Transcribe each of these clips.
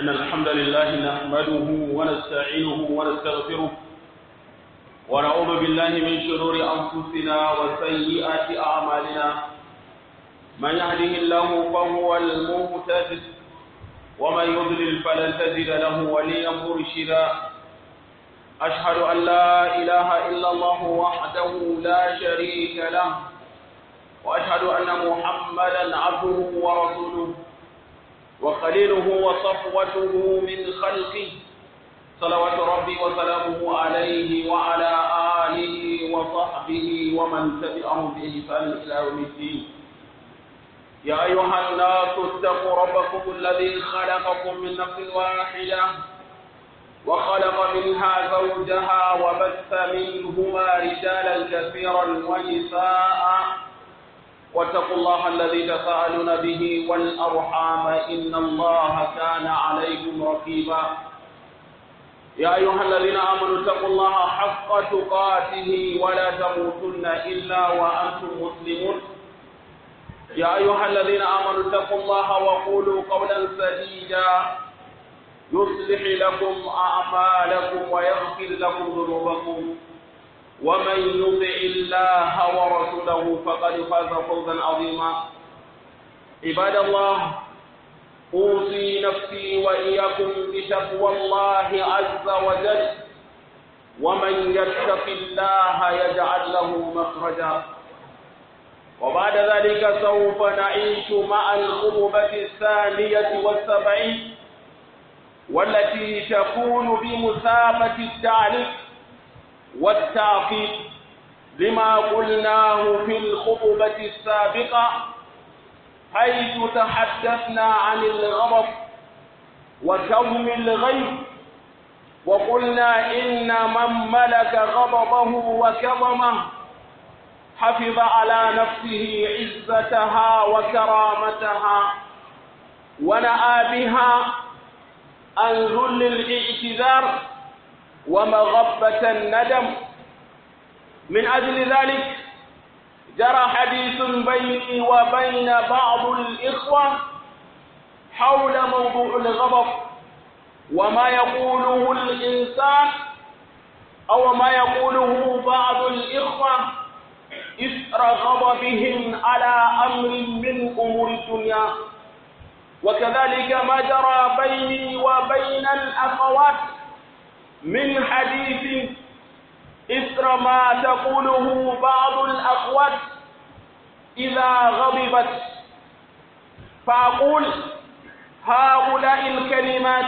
إن الحمد لله نحمده ونستعينه ونستغفره ونعوذ بالله من شرور أنفسنا وسيئات أعمالنا من يهده الله فهو المهتد ومن يضلل فلن تجد له وليا مرشدا أشهد أن لا إله إلا الله وحده لا شريك له وأشهد أن محمدا عبده ورسوله وخليله وصفوته من خلقه صلوات ربي وسلامه عليه وعلى آله وصحبه ومن تبعهم بإحسان إلى يوم الدين. يا أيها الناس اتقوا ربكم الذي خلقكم من نفس واحدة وخلق منها زوجها وبث منهما رجالا كثيرا ونساء واتقوا الله الذي تساءلون به والأرحام إن الله كان عليكم رقيبا. يا أيها الذين آمنوا اتقوا الله حق تقاته ولا تموتن إلا وأنتم مسلمون. يا أيها الذين آمنوا اتقوا الله وقولوا قولا سديدا يصلح لكم أعمالكم ويغفر لكم ذنوبكم ومن يطع الله ورسوله فقد فاز فوزا عظيما. عباد الله، أوصي نفسي وإياكم بتقوى الله عز وجل، ومن يتق الله يجعل له مخرجا. وبعد ذلك سوف نعيش مع الخطبة 72 والتي تكون بمثابة التعليق والتعقيب لما قلناه في الخطبة السابقة، حيث تحدثنا عن الغضب وكظم الغيظ، وقلنا إن من ملك غضبه وكظمه حفظ على نفسه عزتها وكرامتها ونأى بها عن ذل الاعتذار ومغبة الندم. من أجل ذلك جرى حديث بيني وبين بعض الإخوة حول موضوع الغضب وما يقوله الإنسان أو ما يقوله بعض الإخوة إثر غضبهم على أمر من أمور الدنيا، وكذلك ما جرى بيني وبين الأخوات من حديث إثر ما تقوله بعض الأخوات إذا غضبت. فأقول هؤلاء الكلمات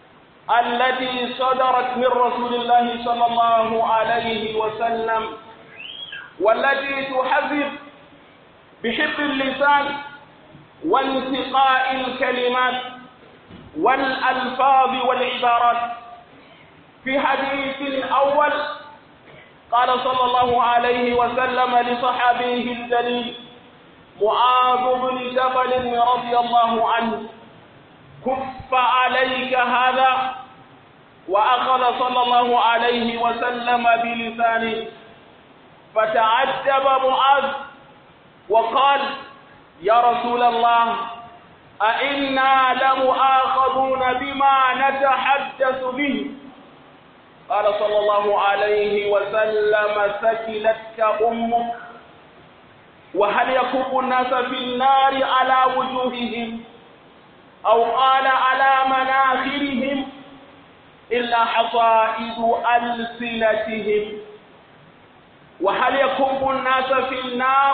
التي صدرت من رسول الله صلى الله عليه وسلم والتي تحذر بحفظ اللسان وانتقاء الكلمات والألفاظ والعبارات. في حديث أول قال صلى الله عليه وسلم لصحابيه الجليل معاذ بن جبل رضي الله عنه: كف عليك هذا. وأخذ صلى الله عليه وسلم بلسانه، فتعجب معاذ وقال: يا رسول الله، أئنا لمؤاخذون بما نتحدث به؟ قال صلى الله عليه وسلم: ثكلتك أمك. وهل يكب الناس في النار على وجوههم أو قال على مناخرهم إلا حصائد ألسنتهم؟ وهل يكب الناس في النار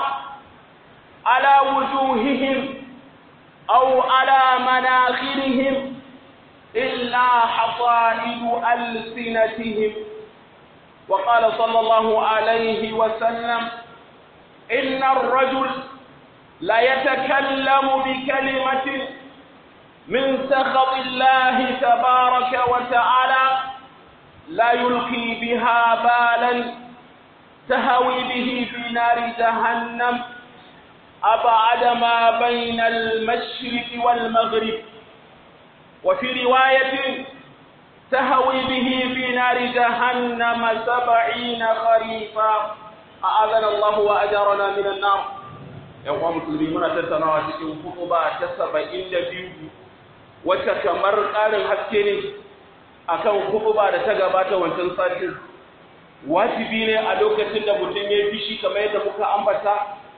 على وجوههم أو على مناخرهم إلا حصائد ألسنتهم؟ وقال صلى الله عليه وسلم: إن الرجل لا يتكلم بكلمة من سخط الله تبارك وتعالى لا يلقي بها بالا تهوي به في نار جهنم أبعد ما بين المشرق والمغرب. وفي رواية تهوي به في نار جهنم 70 خريفا. أعاذنا الله وأجارنا من النار. ‘Yan uwa musulmi, muna tattaunawa cikin hutuba ta 72 wacce kamar ƙarin haske ne akan kutuba da ta gabata wancan satin. Wajibi ne a lokacin da mutum ya yi fishi kamar yadda muka ambata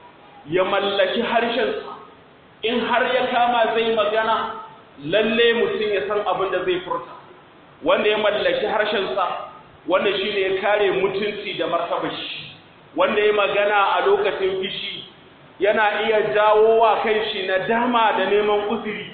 ya mallaki harshensa, in har ya kama zai magana lalle mutum ya san abin da zai furta. Wanda ya mallaki harshensa wanda shi ne ya kare mutunci da martabar shi, wanda ya magana a lokacin fishi yana iya jawo wa kai shi nadama da neman uzuri.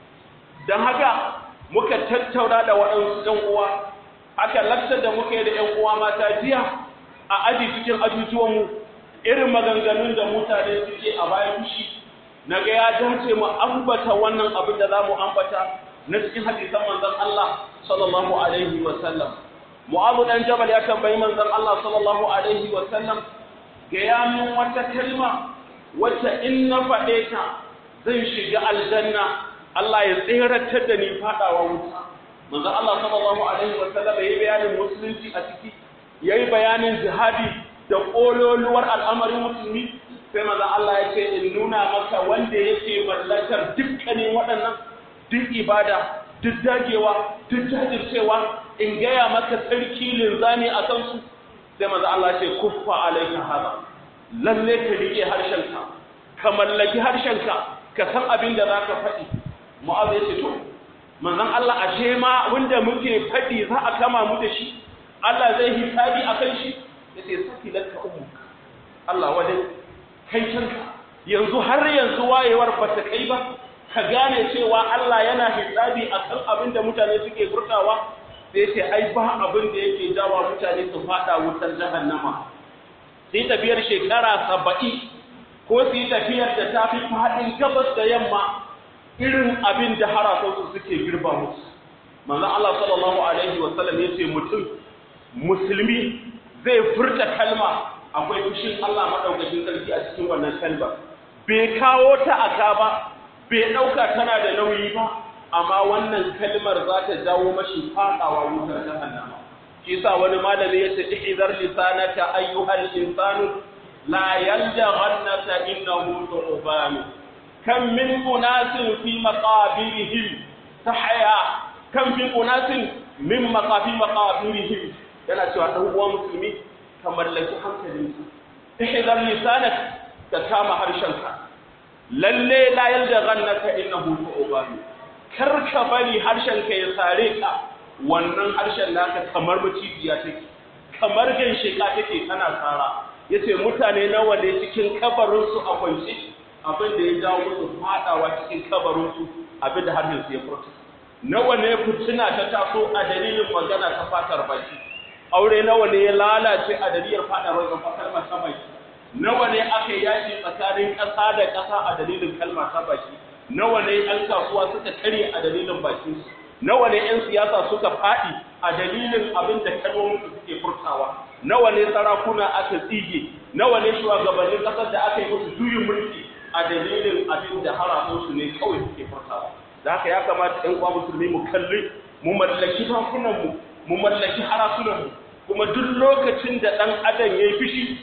Don haka muka tattauna da waɗansu ɗan uwa, aka lakcar da muka yi da ‘yan uwa mata jiya a aji cikin ajujuwanmu, irin maganganun da mutane suke a bayan fushi, na ga ya dace mu ambata wannan abin da za mu ambata na cikin hadisan manzon Allah sallallahu alaihi wa sallam. Mu'adh dan Jabal ya tambayi manzon Allah sallallahu alaihi wa sallam, ga ya min wata kalma wacce in na faɗe ta zan shiga aljanna, Allah ya tseratar da ni fadawa wuta. Manzon Allah sallallahu alaihi wa sallam yayi bayanin musulunci a ciki, yayi bayanin jihadi da kololuwar al'amarin musulmi. Sai manzon Allah ya ce in nuna maka wanda yake mallakar dukkanin waɗannan, duk ibada, duk dagewa, duk jajircewa, in gaya maka sarki linzami a kansu. Sai manzon Allah ya ce kuffa alaika hada, lalle ka rike harshenka, ka mallaki harshenka, ka san abin da zaka faɗi. Mu'adh ya ce to manzon Allah ashe ma wanda muke faɗi za a kama mu da shi, Allah zai hisabi akan shi. Yace sakilatka ummuka, Allah wadai kai canka, yanzu har yanzu wayewar ba ta kai ba ka gane cewa Allah yana hisabi akan abin da mutane suke furtawa. Sai ce ai ba abin da yake jawa mutane su fada wutar jahannama sai tafiyar shekara 70 ko sai tafiyar da ta fi fadin gabas da yamma, irin abin da harasansu suke girba musu. Manzon Allah sallallahu alaihi wa sallam yace mutum musulmi zai furta kalma, akwai fushin Allah madaukakin sarki a cikin wannan kalma. Bai kawo ta aka ba, bai dauka tana da nauyi ba, amma wannan kalmar za ta jawo mashi fadawa wutar jahannama. Shi yasa wani malami yace ihzar lisanaka ayyuhal insanu la yaljaghannaka innahu tu'ban. Kam min unasin fi maqabirihim tahya, kam min unasin min maqabirihim. Yana cewa dan uwa musulmi ka mallaki hankalinka, ihzar lisanaka, ka kama harshenka, lalle la yaljaghannaka innahu tu'ban. Kar ka bari harshenka ya sare ka, wannan harshen naka kamar macijiya take, kamar gansheka take tana tsara. Yace mutane nawa ne cikin kabarin su a kwance, abin da ya jawo musu fadawa cikin kabarin su abin da harshen su ya furta. Nawa ne fitina ta taso a dalilin magana ta fatar baki, aure nawa ne ya lalace a dalilin fadar kalmar ta baki, nawa ne aka yaki tsakanin ƙasa da ƙasa a dalilin kalmar ta baki, nawa ne ‘yan kasuwa suka kare a dalilin bakinsu, nawa ne ‘yan siyasa suka faɗi a dalilin abin da kalmominsu suke furtawa, nawa ne sarakuna aka tsige, nawa ne shugabannin ƙasar da aka yi musu juyin mulki a dalilin abin da haramunsu ne kawai suke furtawa. Da haka ya kamata ‘yan uwa musulmi mu kalli, mu mallaki bakunanmu, mu mallaki harasunanmu, kuma duk lokacin da ɗan adam ya yi fishi,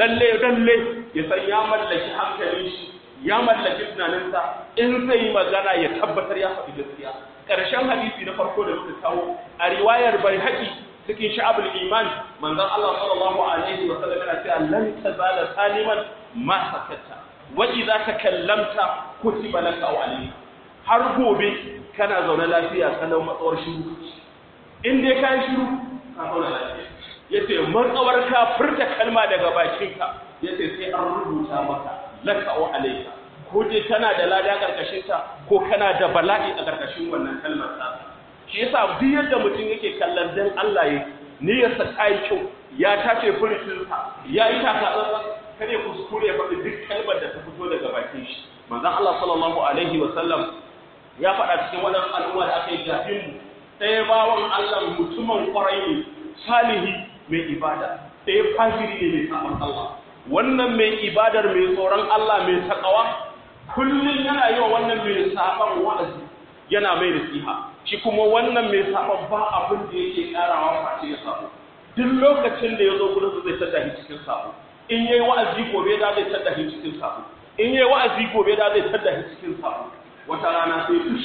lalle ya san ya mallaki hankalin shi, ya mallaki tunaninsa, in zai yi magana ya tabbatar ya faɗi gaskiya. Ƙarshen hadisi na farko da muka kawo a riwayar Baihaqi cikin Sha'abul Iman, manzon Allah sallallahu alaihi wa sallam yana cewa lan tazala saliman ma sakatta wa idza takallamta kutiba laka wa alayka. Har gobe kana zaune lafiya kalau matsawar shiru, in dai ka shiru ka zauna lafiya. Yace matsawar ka furta kalma daga bakinka, yace sai an rubuta maka laka wa alayka, ko dai kana da lada karkashin ta ko kana da bala'i a karkashin wannan kalmar ta. Shi yasa duk yadda mutum yake kallon dan Allah yake, niyyarsa ta yi kyau, ya tace furucin sa, ya yi taka kare kuskure faɗi duk kalmar da ta fito daga bakin shi. Manzon Allah sallallahu alaihi wa sallam ya faɗa cikin wannan al'umma da aka yi gafin mu, ɗaya bawan Allah mutumin kwarai ne, salihi mai ibada, ɗaya fajiri ne mai sabon Allah. Wannan mai ibadar mai tsoron Allah mai takawa kullum yana yi wa wannan mai saban wa'azi, yana mai nasiha. Shi kuma wannan mai saban ba abin da yake karawa face ya sabo. Duk lokacin da ya zo gurin zai tada shi cikin sabo. In yayi wa'azi gobe da zai tada shi cikin sabo. In yayi wa'azi gobe da zai tada shi cikin sabo. Wata rana sai fushi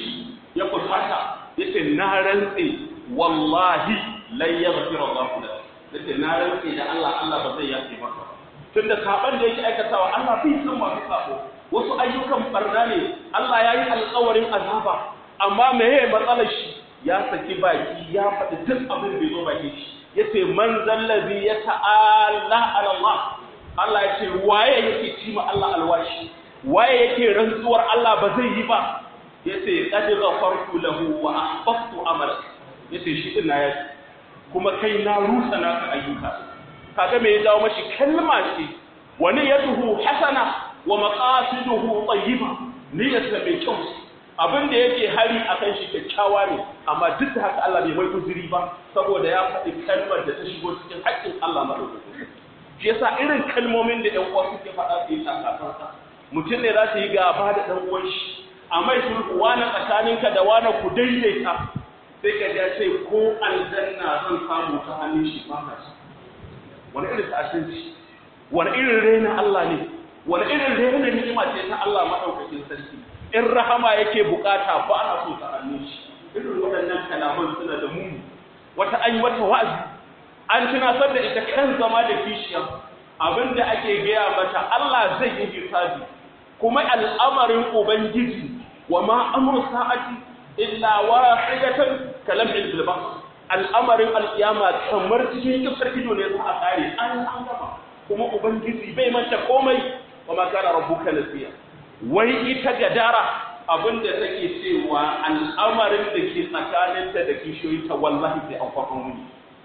ya kusata yace na rantse wallahi lan yaghfira Allahu lak yace na rantse da Allah ba zai yafe maka tunda saban da yake aikatawa Allah bai san masu sabo wasu ayyukan barna ne Allah ya yi alƙawarin azaba amma meye matsalar shi ya saki baki ya faɗi duk abin da zo baki shi yace man zallazi ya ta'ala ala Allah Allah yace waye yake ci ma Allah alwashi waye yake rantsuwar Allah ba zai yi ba yace qad ghafartu lahu wa ahbabtu amala yace shi din na yace kuma kai na rusa naka ayyuka kaga me ya dawo mashi kalma ce wani yaduhu hasana wa maqasiduhu tayyiba niyyarsa mai kyau abin da yake hari akan shi kyakkyawa ne amma duk da haka Allah bai mai uzuri ba saboda ya faɗi kalmar da ta shigo cikin haƙƙin Allah madaukakin shi yasa irin kalmomin da ƴan uwa suke faɗa su yi takasansa mutum ne za su yi gaba da ɗan uwan shi amma sulhu wani tsakaninka da wani ku daidaita sai ka ja sai ko aljanna zan samu ta hannun shi ba ka shi wani irin ta'addanci wani irin rena Allah ne wani irin rena ni'ima ce ta Allah madaukakin sarki in rahama yake bukata ba ana so ta hannun shi irin waɗannan kalaman suna da muni wata an yi wata wa'azi an tunasar da ita kan zama da kishiya abinda ake gaya mata Allah zai yi hisabi kuma al'amarin ubangiji wa ma amru sa'ati illa wahidatan kalamil bilbas al'amarin alkiyama kamar cikin kifar ido ne za a kare an gaba kuma ubangiji bai manta komai wa ma kana rabbuka nasiya wai ita gadara abinda take cewa al'amarin da ke tsakaninta da kishiyoyinta wallahi sai an faɗo muni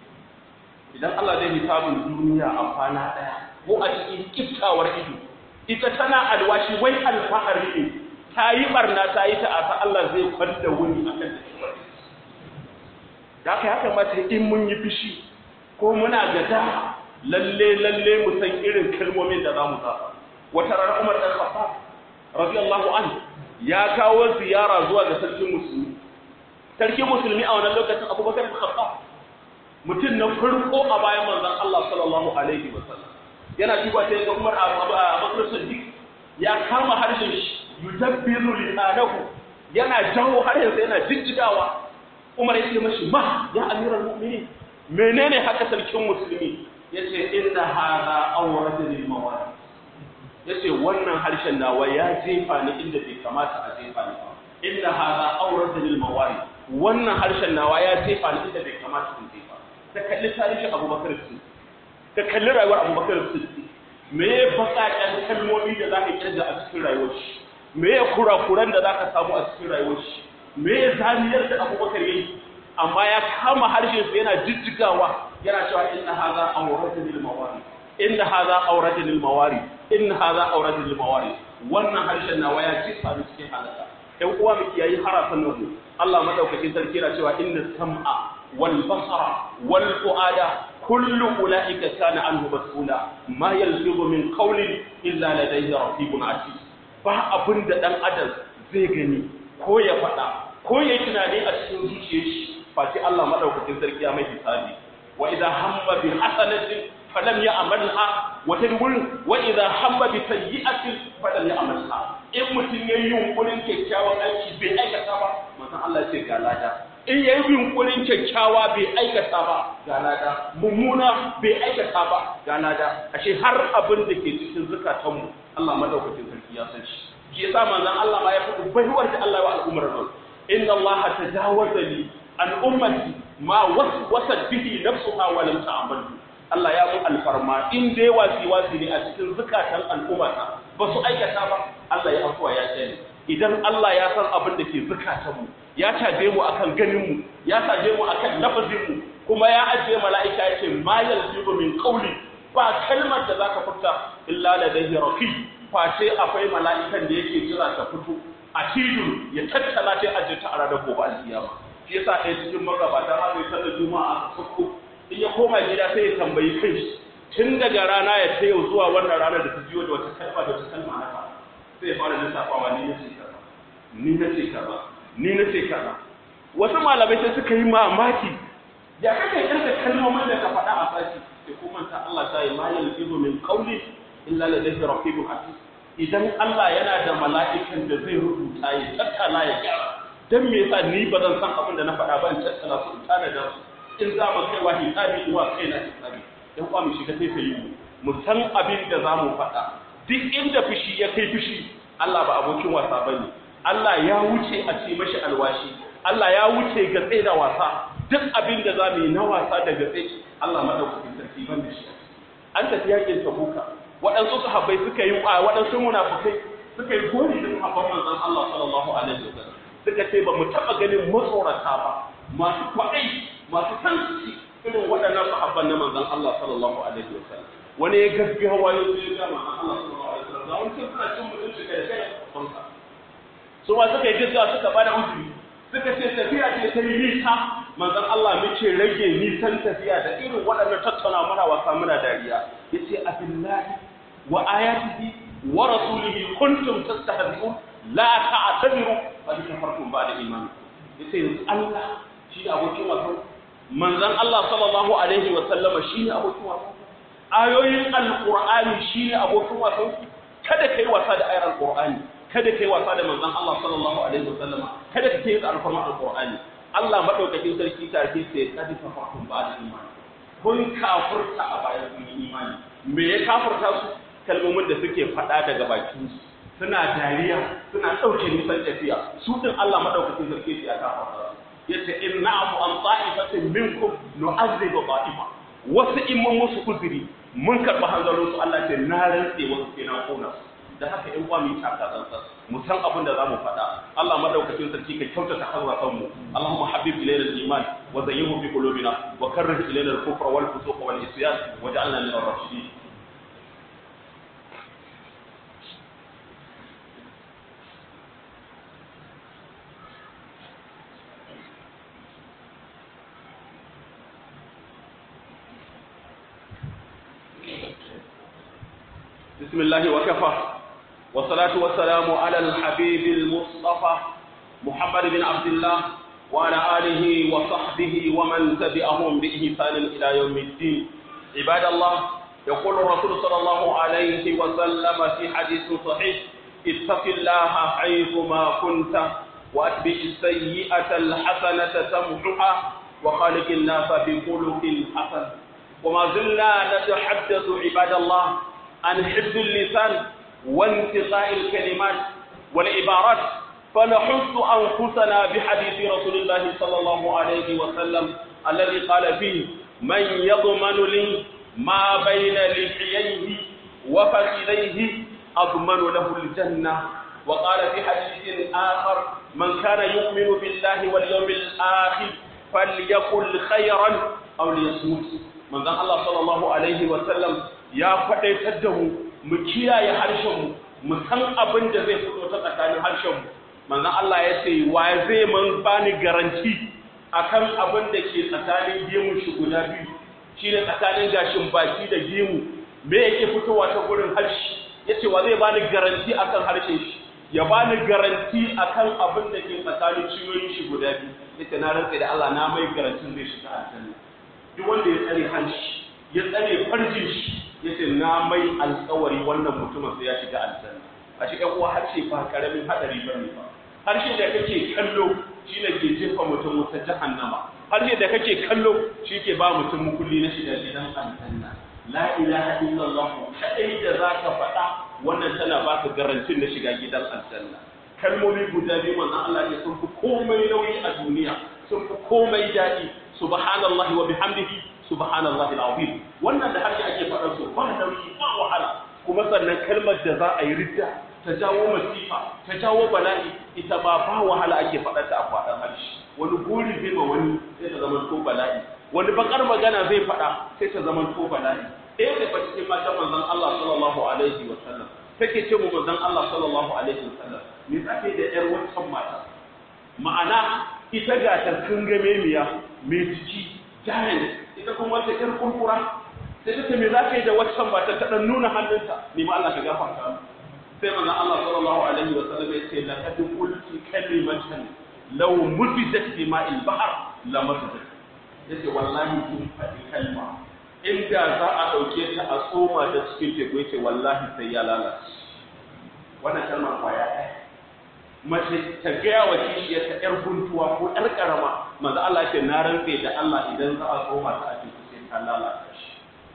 idan Allah zai hisabin duniya a kwana ɗaya ko a cikin kiftawar ido ita tana alwashi wai alfahari ne ta yi barna ta yi ta'asa Allah zai kwanda wuni akan da da haka ya kamata in mun yi fishi ko muna gadara lalle mu san irin kalmomin da za mu zaɓa wata rana Umar ɗan Khattab radiyallahu anhu ya kawo ziyara zuwa ga sarkin musulmi a wannan lokacin Abubakar bin Khattab mutum na farko a bayan manzon Allah sallallahu alaihi wasallam yana duba sai ga Umar Abubakar Siddiq ya kama harshen shi yudabbiru lisanahu yana jawo harshen sa yana jijjigawa Umar yace mashi ma ya amiral mu'minin menene haka sarkin musulmi yace inna hadha awratun lil mawad yace wannan harshen nawa ya jefa ni inda bai kamata a jefa ni ba inna hadha awratun lil mawad wannan harshen nawa ya jefa ni inda bai kamata in jefa ta kalli tarihin Abubakar Siddiq ta kalli rayuwar Abubakar Siddiq me ya bakaƙen kalmomi da zaka kirga a cikin rayuwar shi me ya kurakuran da zaka samu a cikin rayuwar shi me ya zaniyar da Abubakar yayi amma ya kama harshen sa yana jijjigawa yana cewa inna hadha awratun lil mawari inna hadha awratun lil mawari inna hadha awratun lil mawari wannan harshen nawa ya jefa ni cikin halaka ɗan uwa mu kiyayi harafan nan Allah madaukakin sarki yana cewa inna sam'a wal basara wal fuada kullu ulaika kana anhu mas'ula ma yalfizu min qawlin illa ladayhi raqibun atid ba abinda dan adam zai gani ko ya faɗa ko ya tunani a cikin zuciyar shi face Allah madaukakin sarki ya mai hisabi wa idha hamma bi hasanatin falam ya'malha wa tadbur wa idha hamma bi sayyi'atin falam ya'malha in mutun yayin yunkurin kyakkyawan aiki bai aikata ba manzon Allah ya ce ga lada in yayin yunkurin kyakkyawa bai aikata ba ga lada mummuna bai aikata ba ga lada ashe har abin da ke cikin zukatanmu Allah madaukakin sarki ya san shi yasa manzon Allah ma ya faɗi baiwar da Allah wa al'ummar nan inna Allah tajawaza li an ummati ma wasat bihi nafsuha wa lam ta'mal Allah ya mu alfarma in dai wasi ne a cikin zukatan al'ummata ba su aikata ba Allah ya afuwa ya sani idan Allah ya san abin da ke zukatanmu ya caje mu akan ganin mu ya caje mu akan lafazin mu kuma ya ajiye mala'ika ya ce ma yalzibu min qawli ba kalmar da zaka furta illa ladayhi raqib face akwai mala'ikan da yake jira ta fito a cikin ya tattala ta ajiyarta a ranar gobe alkiyama shi yasa ɗaya cikin magabata har sai sallar juma'a aka sako in ya koma gida sai ya tambayi kai tun daga rana ya ta yau zuwa wannan ranar da ta jiyo da wata kalma haka sai ya fara lissafawa ni nace kaza wasu malamai sai suka yi mamaki ya kake kirga kalmomin da ka faɗa a sashi sai kuma ta Allah ta yi ma yalfizu min qawli illa ladayhi raqibun atid idan Allah yana da mala'ikan da zai rubuta ya tattala ya gyara dan me yasa ni ba zan san abin da na faɗa ba in tattala su in tana da in za mu kai wa hisabi zuwa kai na hisabi dan kwa mu shiga sai sai mu san abin da za mu faɗa duk inda fushi ya kai fushi Allah ba abokin wasa bane Allah ya wuce a ce mashi alwashi Allah ya wuce gatse da wasa duk abin da za mu yi na wasa da gatse Allah madaukakin sarki ban da shi an tafi yakin tabuka waɗansu sahabbai suka yi waɗansu munafikai suka yi gori da sahabban manzon Allah sallallahu alaihi wasallam suka ce ba mu taɓa ganin matsorata ba masu kwaɗai masu sanci irin waɗannan sahabban na manzon Allah sallallahu alaihi wasallam wani ya gaggawa ya zo ya ga manzon Allah sallallahu alaihi wasallam da wani suna cin mutunci da kai kansa su ma suka yi gaggawa suka bada uzuri suka ce tafiya ce ta yi nisa manzon Allah muke rage nisan tafiya da irin waɗannan tattauna muna wasa muna dariya yace abillahi wa ayatihi wa rasulihi kuntum tastahzi'un la ta'tabiru qad kafartum ba'da imanikum yace yanzu Allah shi abokin wasa manzon Allah sallallahu alaihi wa sallama shi ne abokin wasa ayoyin alqur'ani shi ne abokin wasa kada kai wasa da ayar alqur'ani kada kai wasa da manzon Allah sallallahu alaihi wa sallama kada ka kai da alqur'ani Allah madaukakin sarki tarke sai qad kafartum ba'da imanikum kun kafurta a bayan kun yi imani me ya kafurta su kalmomin da suke faɗa daga bakin su suna dariya suna ɗauke nisan tafiya su din Allah madaukakin sarki sai ya kafurta yace inna'u an ta'ifatin minkum nu'azzibu ta'ifa wasu in mun musu uzuri mun karɓi hanzarin su Allah ce na rantse wasu sai na kona su da haka in kwa mu taka tsantsan mu san abin da zamu faɗa Allah madaukakin sarki ka kyautata harrafan mu Allahumma habib ilayna al-iman wa zayyinhu fi qulubina wa karrih ilayna al-kufra wal fusuq wal isyan waj'alna min ar-rashidin بسم الله وكفى والصلاة والسلام على الحبيب المصطفى محمد بن عبد الله وعلى آله وصحبه ومن تبعهم بإحسان إلى يوم الدين عباد الله يقول الرسول صلى الله عليه وسلم في حديث صحيح اتق الله حيثما كنت وأتبع السيئة الحسنة تمحها وخالق الناس بخلق حسن وما زلنا نتحدث عباد الله عن حفظ اللسان وانتقاء الكلمات والعبارات فنحث أنفسنا بحديث رسول الله صلى الله عليه وسلم الذي قال فيه من يضمن لي ما بين لحييه وفخذيه أضمن له الجنة وقال في حديث آخر من كان يؤمن بالله واليوم الآخر فليقل خيرا أو ليصمت من ذا الله صلى الله عليه وسلم ya faɗaitar da mu kiyaye harshenmu mu san abin da zai fito ta tsakanin harshenmu manzon Allah ya ce wa zai man bani garanti akan abin da ke tsakanin gemun shi guda biyu shine tsakanin gashin baki da gemu me yake fitowa ta gurin harshe yace wa zai bani garanti akan harshen shi ya bani garanti akan abin da ke tsakanin ciyoyin shi guda biyu yace na rantsa da Allah na mai garantin zai shiga aljanna duk wanda ya tsare harshe ya tsare farjin shi yace na mai alƙawari wannan mutumin sai ya shiga aljanna a shi uwa harshe ba karamin hadari bane ba harshe da kake kallo shine ke jefa mutum wuta jahannama harshe da kake kallo shi ke ba mutum mukulli na shiga gidan aljanna la ilaha illallah kadai da zaka faɗa wannan tana baka garantin na shiga gidan aljanna kalmomi guda biyu manzon Allah ya sun fi komai nauyi a duniya sun fi komai daɗi subhanallahi wa bihamdihi subhanallahi alazim wannan da harshe ake faɗar su ba nauyi ba wahala kuma sannan kalmar da za a yi ridda ta jawo masifa ta jawo bala'i ita ba wahala ake faɗar ta a faɗar harshe wani gori zai ma wani sai ta zama to bala'i wani bakar magana zai faɗa sai ta zama to bala'i ɗaya da fa cikin matan manzon Allah sallallahu alaihi wa sallam take ce mu manzon Allah sallallahu alaihi wa sallam me zake da ƴar wancan mata ma'ana ita ga ta kangame miya mai jiki giant ita kuma wata ƴar kurkura sai ta ce me za ka yi da waccan ba ta ɗan nuna hannunta ni ma Allah ka gafarta mu sai manzon Allah sallallahu alaihi wa sallam ya ce laqad qulti kalimatan law mufidat bi ma'il bahr la masadat yace wallahi kin faɗi kalma inda za a ɗauke ta a tsoma ta cikin teku yace wallahi sai ya lalace wannan kalmar kwaya ɗaya mace ta gaya wa kishiyar ta ƴar guntuwa ko ƴar ƙarama manzo Allah ce na rantse da Allah idan za a koma ta a cikin sai ta lalata shi.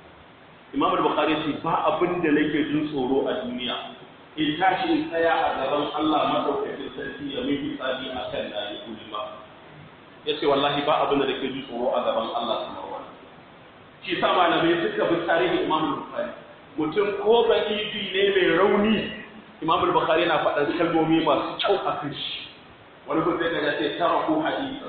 Imam Bukhari ce ba abin da nake jin tsoro a duniya in tashi in tsaya a gaban Allah madaukakin sarki ya mai hisabi akan nayi kulma. Yace wallahi ba abin da nake jin tsoro a gaban Allah subhanahu wa ta'ala. Shi sa malamai suka bi tarihi Imam Bukhari mutum ko ba ibi ne mai rauni Imam Bukhari na faɗan kalmomi masu kyau a kan shi. Wani kun sai daga sai tarahu hadith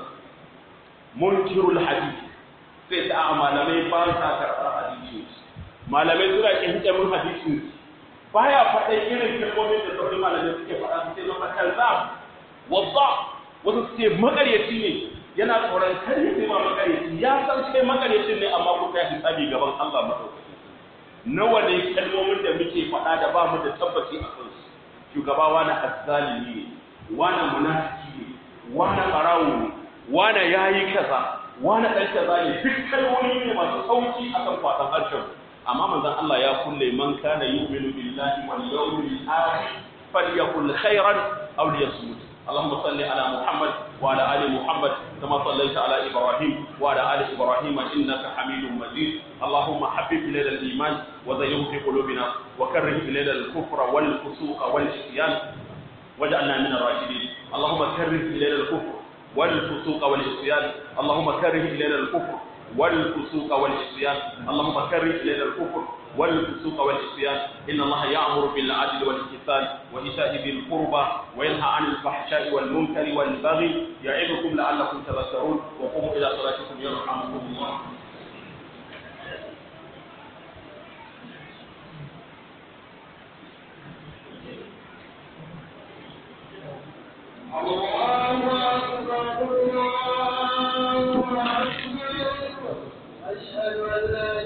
munkirul hadith sai ta malamai ba sa karɓar hadisi. Malamai suna kin min hadisin baya faɗan irin kalmomin da sauran malamai suke faɗa su ce masa kazzab wadda wasu su ce makaryaci ne yana tsoron kar ya ce ma makaryaci ya san sai makaryacin ne amma kuma ya hisabi gaban Allah madaukakin nawa ne kalmomin da muke faɗa da ba mu da tabbaci a kansu shugaba wani azzalimi ne wani munafiki ne wani barawo ne wani yayi kaza wani dan kaza ne duk kalmomi ne masu sauki akan fatan harshen amma manzon Allah ya kulle man kana yu'minu billahi wal yawmil akhir falyakul khairan aw liyasmut. Allahumma salli ala Muhammad wa ala ali Muhammad kama sallaita ala Ibrahim wa ala ali Ibrahim innaka Hamidum Majid. Allahumma habbib ilayna al-iman wa zayyinhu fi qulubina wa karrih ilayna al-kufra wal fusuqa wal isyan waj'alna min ar-rashidin. Allahumma karrih ilayna al-kufra wal fusuqa wal isyan. Allahumma karrih ilayna al-kufra والفسوق والعصيان اللهم كره إلينا الكفر والفسوق والعصيان إن الله يأمر بالعدل والإحسان وإيتاء ذي القربى وينهى عن الفحشاء والمنكر والبغي يعظكم لعلكم تذكرون وقوموا إلى صلاتكم يرحمكم الله. الله أكبر الله أكبر